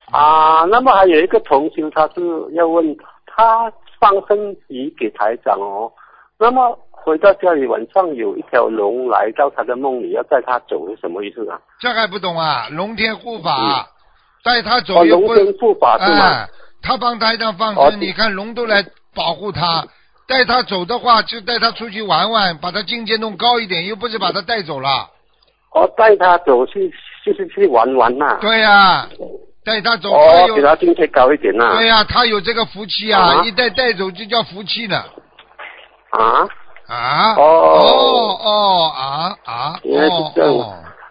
那么还有一个同修，他是要问他放生鱼给台长哦，那么回到家里晚上有一条龙来到他的梦里要带他走，是什么意思啊？ 这还不懂啊？龙天护法，带他走也不龙天护法是吗？ 他帮台长放生，你看龙都来保护他，带他走的话就带他出去玩玩，把他境界弄高一点，又不是把他带走了。 带他走就是去玩玩呐。 对呀，带他走。 给他境界高一点呐。 对呀，他有这个福气啊，一带走就叫福气的。原来是这样。